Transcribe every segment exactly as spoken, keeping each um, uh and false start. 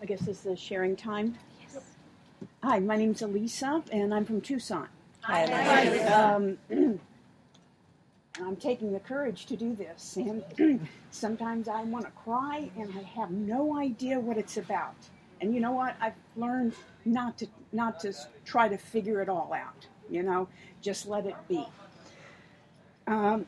I guess this is sharing time. Yes. Hi, my name's Elisa, and I'm from Tucson. Hi. Hi. Um, I'm taking the courage to do this, and sometimes I want to cry, and I have no idea what it's about. And you know what? I've learned not to not to try to figure it all out. You know, just let it be. Um,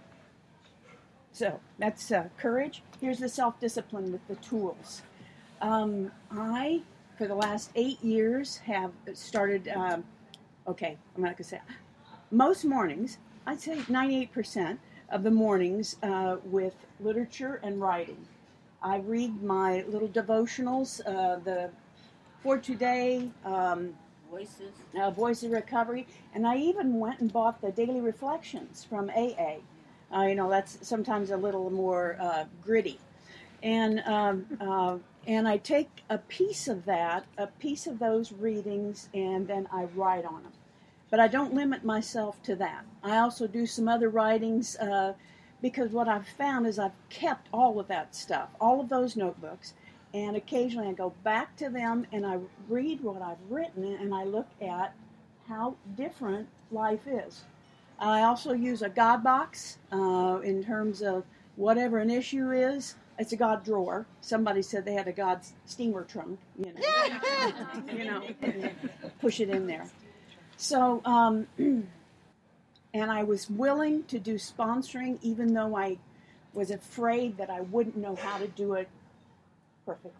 so that's uh, courage. Here's the self-discipline with the tools. Um, I, for the last eight years, have started. Um, okay, I'm not gonna say most mornings. I'd say ninety-eight percent of the mornings uh, with literature and writing. I read my little devotionals, uh, the For Today, um, Voices, uh, Voice of Recovery, and I even went and bought the Daily Reflections from A A. Uh, you know, that's sometimes a little more uh, gritty. And um, uh, and I take a piece of that, a piece of those readings, and then I write on them. But I don't limit myself to that. I also do some other writings uh, because what I've found is I've kept all of that stuff, all of those notebooks, and occasionally I go back to them and I read what I've written and I look at how different life is. I also use a God box uh, in terms of whatever an issue is. It's a God drawer. Somebody said they had a God steamer trunk, you know, you know, push it in there. So, um, and I was willing to do sponsoring even though I was afraid that I wouldn't know how to do it perfectly.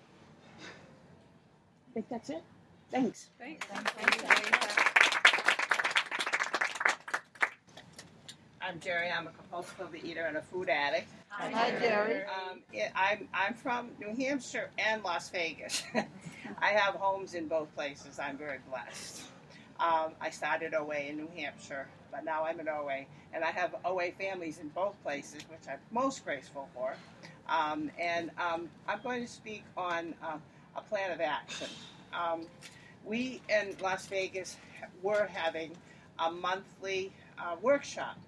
I think that's it. Thanks. Thanks. I'm Jerry. I'm a compulsive overeater and a food addict. Hi, Hi Jerry. Um, it, I'm I'm from New Hampshire and Las Vegas. I have homes in both places. I'm very blessed. Um, I started O A in New Hampshire, but now I'm in O A, and I have O A families in both places, which I'm most grateful for. Um, and um, I'm going to speak on uh, a plan of action. Um, we in Las Vegas were having a monthly uh, workshop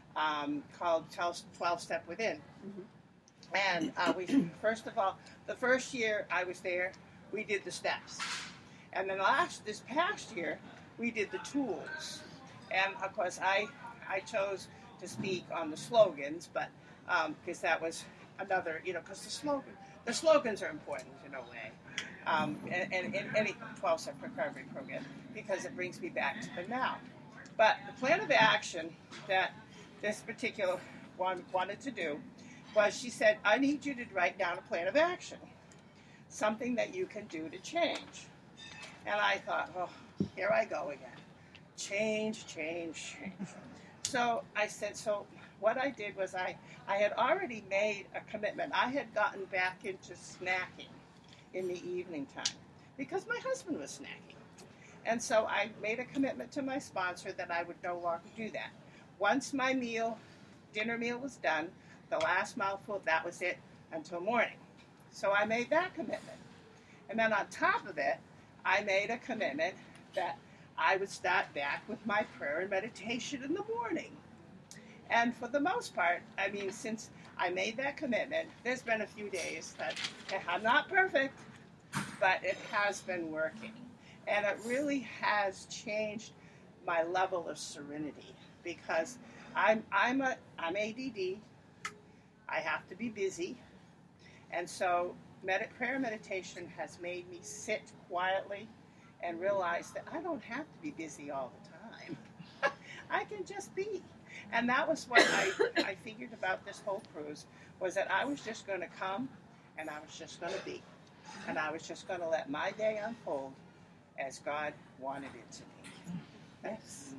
um, called twelve Step Within. Mm-hmm. And uh, we, first of all, the first year I was there, we did the steps. And then last, this past year, we did the tools. And of course, I I chose to speak on the slogans, but because um, that was another, you know, because the slogan, the slogans are important in a way, um, and, and in any twelve-step recovery program, because it brings me back to the now. But the plan of action that this particular one wanted to do was, she said, I need you to write down a plan of action, something that you can do to change. And I thought, oh, here I go again. Change, change, change. So I said, so what I did was I, I had already made a commitment. I had gotten back into snacking in the evening time because my husband was snacking. And so I made a commitment to my sponsor that I would no longer do that. Once my meal, dinner meal was done, the last mouthful, that was it until morning. So I made that commitment. And then on top of it, I made a commitment that I would start back with my prayer and meditation in the morning. And for the most part, I mean, since I made that commitment, there's been a few days that I'm not perfect, but it has been working. And it really has changed my level of serenity because I'm I'm a I'm A D D. I have to be busy, and so med- prayer and meditation has made me sit quietly and realize that I don't have to be busy all the time. I can just be. And that was what I, I figured about this whole cruise, was that I was just going to come and I was just going to be. And I was just going to let my day unfold as God wanted it to be. Thanks.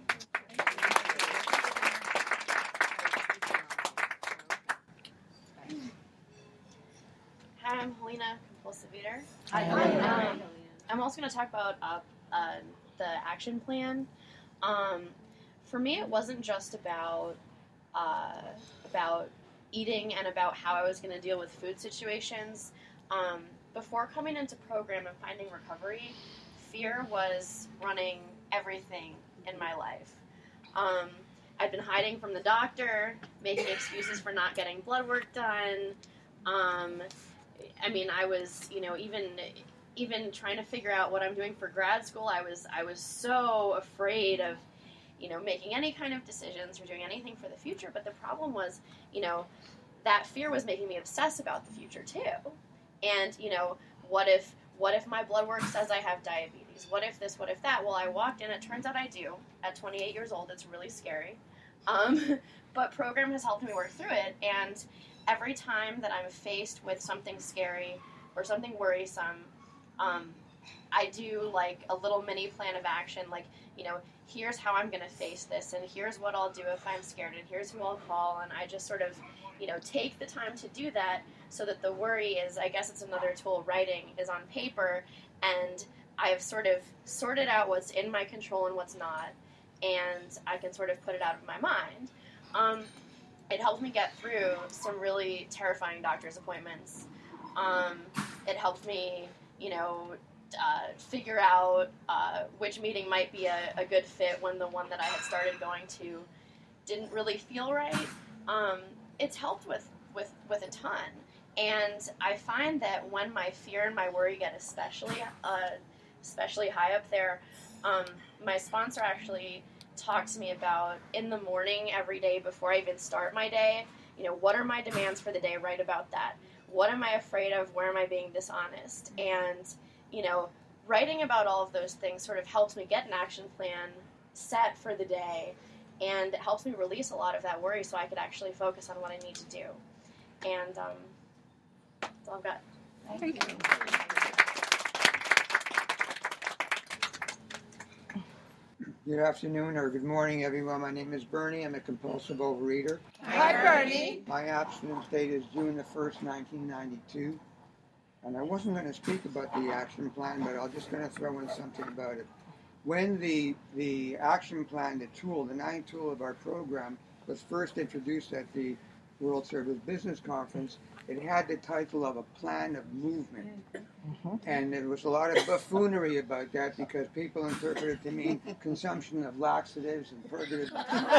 Hi, I'm Helena, compulsive eater. Hi, Helena. Um, I'm also going to talk about uh, uh, the action plan. Um, for me, it wasn't just about uh, about eating and about how I was going to deal with food situations. Um, before coming into program and finding recovery, fear was running everything in my life. Um, I'd been hiding from the doctor, making excuses for not getting blood work done. Um, I mean, I was, you know, even even trying to figure out what I'm doing for grad school, I was I was so afraid of, you know, making any kind of decisions or doing anything for the future. But the problem was, you know, that fear was making me obsess about the future too. And, you know, what if what if my blood work says I have diabetes? What if this? What if that? Well, I walked in. It turns out I do. At twenty-eight years old, it's really scary. Um, but program has helped me work through it. And every time that I'm faced with something scary or something worrisome, um, I do like a little mini plan of action. Like, you know, here's how I'm going to face this, and here's what I'll do if I'm scared, and here's who I'll call. And I just sort of, you know, take the time to do that so that the worry is, I guess it's another tool, writing, is on paper, and I've sort of sorted out what's in my control and what's not, and I can sort of put it out of my mind. Um, it helped me get through some really terrifying doctor's appointments. Um, it helped me, you know, uh, figure out uh, which meeting might be a, a good fit when the one that I had started going to didn't really feel right. Um, it's helped with, with, with a ton. And I find that when my fear and my worry get especially uh, especially high up there, um, my sponsor actually talked to me about in the morning every day before I even start my day, you know, what are my demands for the day? Write about that. What am I afraid of? Where am I being dishonest? And, you know, writing about all of those things sort of helps me get an action plan set for the day, and it helps me release a lot of that worry so I could actually focus on what I need to do. And um, that's all I've got. Thank you. Good afternoon or good morning, everyone. My name is Bernie. I'm a compulsive overeater. Hi, Bernie. My abstinence date is June the first, nineteen ninety-two. And I wasn't going to speak about the action plan, but I'm just going to throw in something about it. When the the action plan, the tool, the ninth tool of our program, was first introduced at the World Service Business Conference, it had the title of a plan of movement. Mm-hmm. And there was a lot of buffoonery about that because people interpreted it to mean consumption of laxatives and purgatives.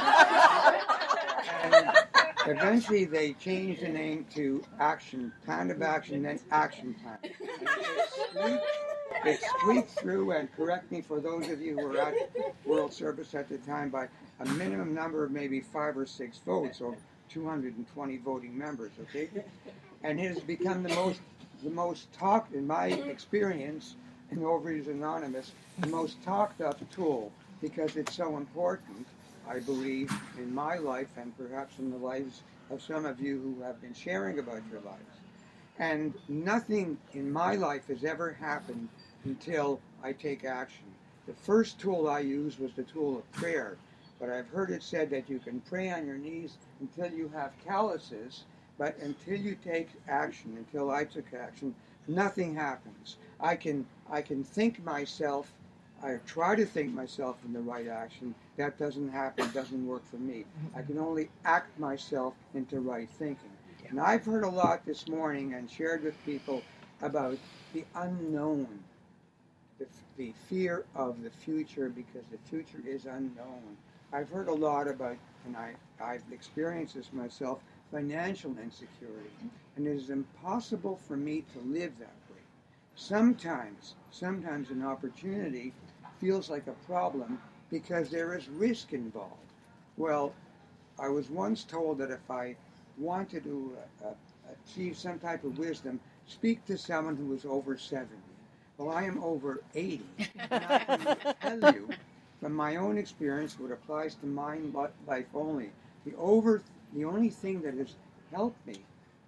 And eventually they changed the name to action, plan of action, then action plan. And it, squeaked, it squeaked through, and correct me for those of you who were at World Service at the time, by a minimum number of maybe five or six votes, or two hundred twenty voting members, okay? And it has become the most, the most talked, in my experience, in Overeaters Anonymous, the most talked of tool, because it's so important, I believe, in my life and perhaps in the lives of some of you who have been sharing about your lives. And nothing in my life has ever happened until I take action. The first tool I used was the tool of prayer, but I've heard it said that you can pray on your knees until you have calluses, but until you take action, until I took action, nothing happens. I can I can think myself, I try to think myself in the right action. That doesn't happen, doesn't work for me. I can only act myself into right thinking. And I've heard a lot this morning and shared with people about the unknown, the, the fear of the future, because the future is unknown. I've heard a lot about, and I, I've experienced this myself, financial insecurity. And it is impossible for me to live that way. Sometimes, sometimes an opportunity feels like a problem because there is risk involved. Well, I was once told that if I wanted to uh, uh, achieve some type of wisdom, speak to someone who was over seventy. Well, I am over eighty. And I can tell you, from my own experience, what applies to my life only, the over, the only thing that has helped me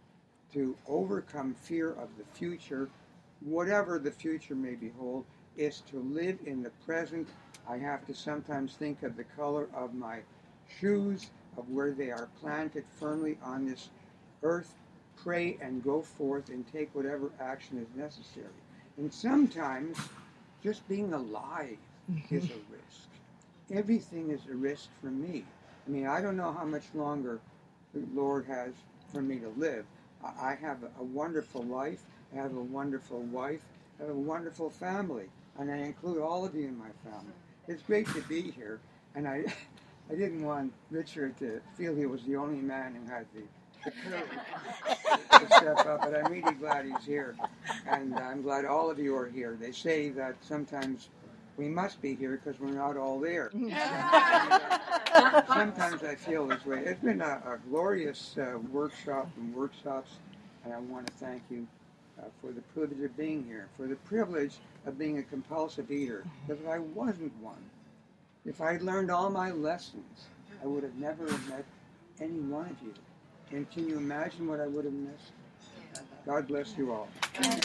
to overcome fear of the future, whatever the future may behold, is to live in the present. I have to sometimes think of the color of my shoes, of where they are planted firmly on this earth, pray and go forth and take whatever action is necessary. And sometimes just being alive is a risk. Everything is a risk for me. I mean, I don't know how much longer the Lord has for me to live. I have a wonderful life. I have a wonderful wife. I have a wonderful family. And I include all of you in my family. It's great to be here. And I I didn't want Richard to feel he was the only man who had the the courage to step up, but I'm really glad he's here. And I'm glad all of you are here. They say that sometimes we must be here because we're not all there. And, uh, sometimes I feel this way. It's been a, a glorious uh, workshop and workshops, and I want to thank you uh, for the privilege of being here, for the privilege of being a compulsive eater. Because if I wasn't one, if I had learned all my lessons, I would have never met any one of you. And can you imagine what I would have missed? God bless you all.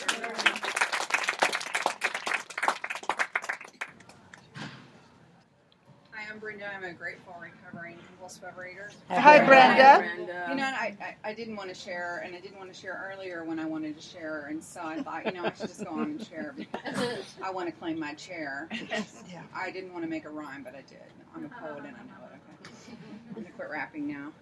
Hi, I'm Brenda. I'm a grateful recovering compulsive overeater. Hi, Brenda. You know, I, I, I didn't want to share, and I didn't want to share earlier when I wanted to share, and so I thought, you know, I should just go on and share because I want to claim my chair. Yeah. I didn't want to make a rhyme, but I did. I'm a poet and I know it. Okay. I'm going to quit rapping now.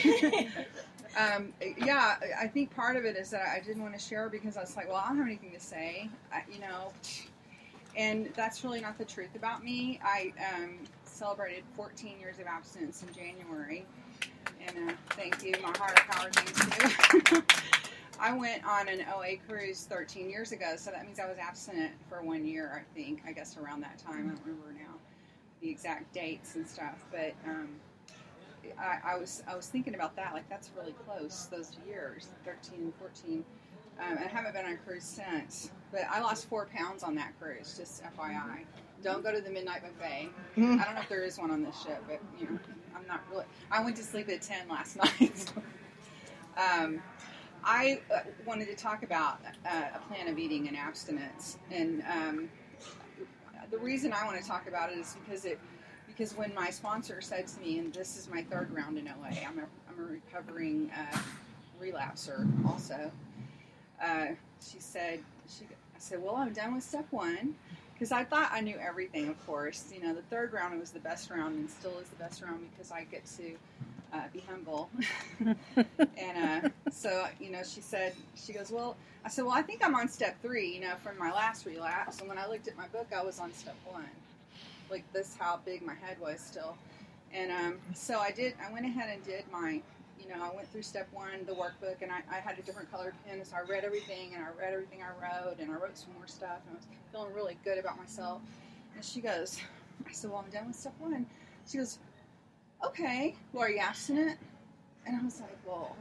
um, yeah, I think part of it is that I didn't want to share because I was like, well, I don't have anything to say, I, you know, and that's really not the truth about me. I um, celebrated fourteen years of abstinence in January, and uh, thank you, my higher power thanks you. I went on an O A cruise thirteen years ago, so that means I was abstinent for one year, I think, I guess around that time. I don't remember now the exact dates and stuff, but um, I, I was I was thinking about that, like that's really close, those years, thirteen and fourteen. Um, I haven't been on a cruise since, but I lost four pounds on that cruise, just F Y I. Don't go to the midnight buffet. I don't know if there is one on this ship, but you know, I'm not really. I went to sleep at ten last night. um, I uh, wanted to talk about uh, a plan of eating and abstinence, and um, the reason I want to talk about it is because it because when my sponsor said to me, and this is my third round in O A, I'm a I'm a recovering uh, relapser also. Uh, she said, she, I said, well, I'm done with step one, because I thought I knew everything, of course. You know, the third round was the best round and still is the best round because I get to uh, be humble. and uh, so, you know, she said, she goes, well, I said, well, I think I'm on step three, you know, from my last relapse. And when I looked at my book, I was on step one. Like this, how big my head was still. And um, so I did, I went ahead and did my, you know, I went through step one, the workbook, and I, I had a different colored pen, so I read everything, and I read everything I wrote, and I wrote some more stuff, and I was feeling really good about myself. And she goes, I said, well, I'm done with step one. She goes, okay, well, are you abstinent? And I was like, well,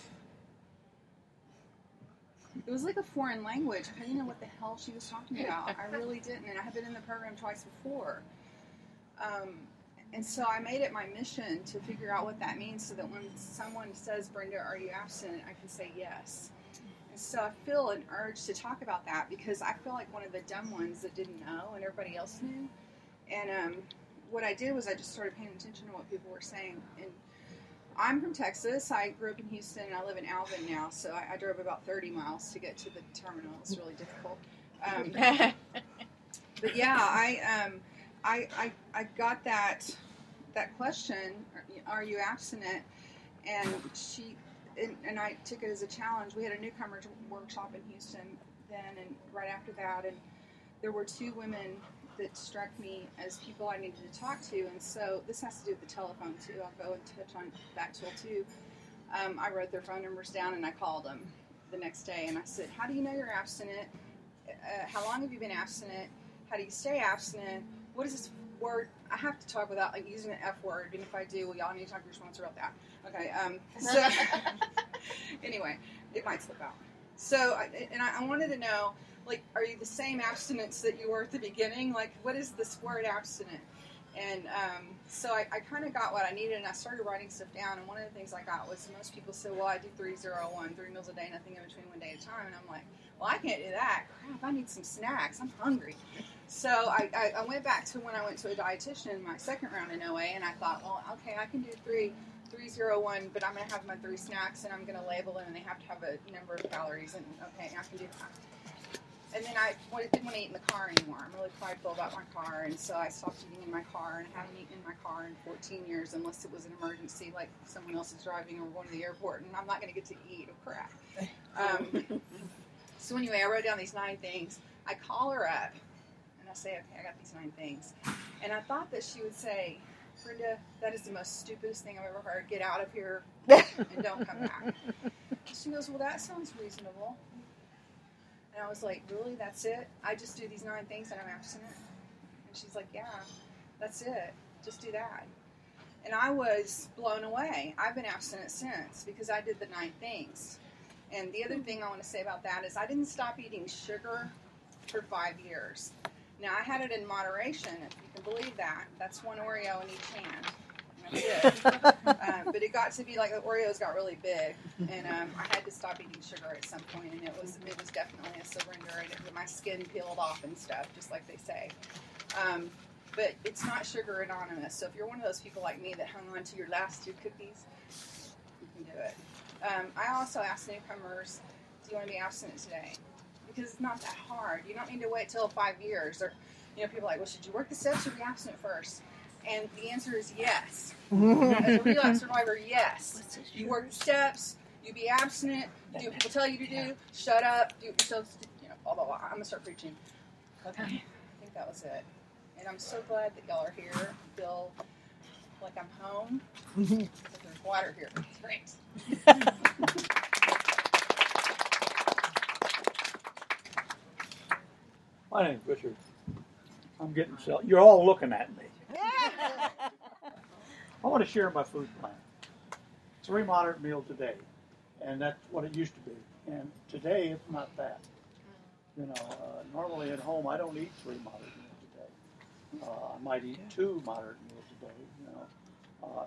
it was like a foreign language. I didn't know what the hell she was talking about. I really didn't, and I had been in the program twice before. Um, And so I made it my mission to figure out what that means so that when someone says, Brenda, are you abstinent? I can say yes. And so I feel an urge to talk about that because I feel like one of the dumb ones that didn't know and everybody else knew. And um, what I did was I just started paying attention to what people were saying. And I'm from Texas. I grew up in Houston and I live in Alvin now. So I, I drove about thirty miles to get to the terminal. It's really difficult. Um, but yeah, I... Um, I, I I got that that question, are you abstinent? And she and, and I took it as a challenge. We had a newcomer workshop in Houston then, and right after that, and there were two women that struck me as people I needed to talk to. And so this has to do with the telephone too. I'll go and touch on that tool too. Um, I wrote their phone numbers down and I called them the next day and I said, how do you know you're abstinent? Uh, how long have you been abstinent? How do you stay abstinent? What is this word? I have to talk without like using an F word, and if I do, well, y'all need to talk to your sponsor about that. Okay. Um, so anyway, it might slip out. So, I, and I, I wanted to know, like, are you the same abstinence that you were at the beginning? Like, what is this word abstinent? And um, so I, I kind of got what I needed, and I started writing stuff down. And one of the things I got was most people said, well, I do three zero one, three meals a day, nothing in between, one day at a time. And I'm like, well, I can't do that. Crap, I need some snacks. I'm hungry. So I, I, I went back to when I went to a dietitian in my second round in O A, and I thought, well, okay, I can do three, three zero one, but I'm going to have my three snacks, and I'm going to label them, and they have to have a number of calories, and okay, I can do that. And then I didn't want to eat in the car anymore. I'm really prideful about my car, and so I stopped eating in my car, and I haven't eaten in my car in fourteen years, unless it was an emergency, like someone else is driving or going to the airport, and I'm not going to get to eat. Oh, crap. Um, so anyway, I wrote down these nine things. I call her up. I say, okay, I got these nine things. And I thought that she would say, Brenda, that is the most stupidest thing I've ever heard. Get out of here and don't come back. She goes, well, that sounds reasonable. And I was like, really? That's it? I just do these nine things and I'm abstinent? And she's like, yeah, that's it. Just do that. And I was blown away. I've been abstinent since because I did the nine things. And the other thing I want to say about that is I didn't stop eating sugar for five years. Now, I had it in moderation, if you can believe that. That's one Oreo in each hand. And that's it. um, but it got to be like the Oreos got really big, and um, I had to stop eating sugar at some point, and it was it was definitely a surrender. And it, my skin peeled off and stuff, just like they say. Um, but it's not sugar anonymous. So if you're one of those people like me that hung on to your last two cookies, you can do it. Um, I also ask newcomers, do you want to be abstinent today? Because it's not that hard. You don't need to wait till five years. Or, you know, people are like, well, should you work the steps or be abstinent first? And the answer is yes. As a relapse survivor, yes. You work the steps, you be abstinent, do what people tell you to do, shut up, do it yourself, you know, blah, blah, blah. I'm going to start preaching. Okay. I think that was it. And I'm so glad that y'all are here. I feel like I'm home. There's water here. It's great. My name's Richard. I'm getting self. You're all looking at me. I want to share my food plan. Three moderate meals a day, and that's what it used to be. And today it's not that. You know, uh, normally at home I don't eat three moderate meals a day. Uh, I might eat two moderate meals a day. You know,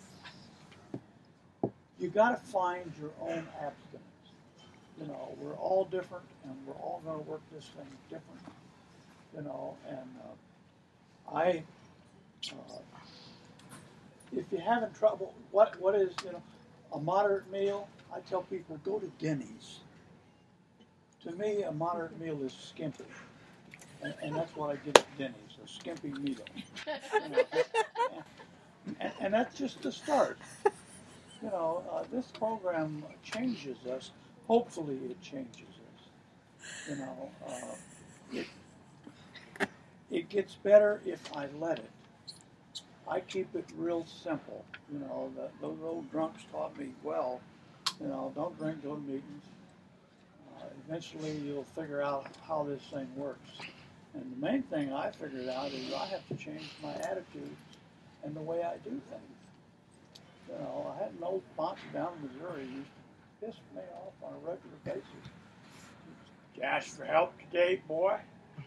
uh, you got to find your own abstinence. You know, we're all different, and we're all going to work this thing different. You know, and uh, I, uh, if you're having trouble, what what is, you know, a moderate meal? I tell people, go to Denny's. To me, a moderate meal is skimpy, and, and that's what I get at Denny's, a skimpy meal. You know, and, and that's just the start. You know, uh, this program changes us. Hopefully it changes us. You know, uh, it, it gets better if I let it. I keep it real simple. You know, the, those old drunks taught me, well, you know, don't drink, go to meetings. Uh, eventually you'll figure out how this thing works. And the main thing I figured out is I have to change my attitude and the way I do things. You know, I had an old sponsor down in Missouri who used to piss me off on a regular basis. Did you ask for help today, boy?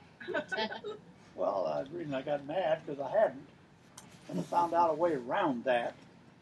Well, uh, the reason I got mad because I hadn't. And I found out a way around that.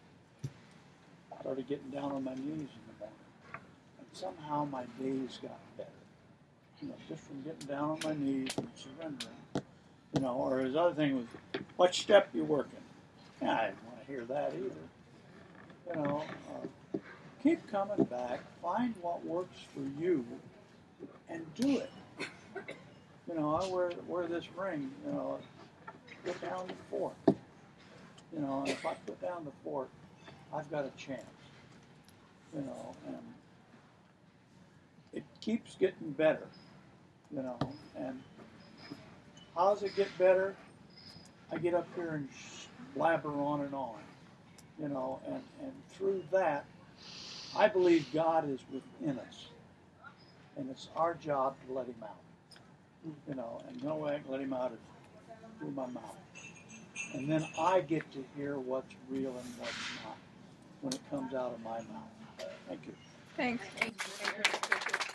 I started getting down on my knees in the morning. And somehow my days got better. You know, just from getting down on my knees and surrendering. You know, or his other thing was, what step you working? Yeah, I didn't want to hear that either. You know, uh, keep coming back. Find what works for you and do it. You know, I wear, wear this ring, you know, put down the fork. You know, and if I put down the fork, I've got a chance. You know, and it keeps getting better, you know, and how does it get better? I get up here and blabber on and on, you know, and, and through that, I believe God is within us, and it's our job to let him out. You know, and no way I can let him out is through my mouth. And then I get to hear what's real and what's not when it comes out of my mouth. Thank you. Thanks.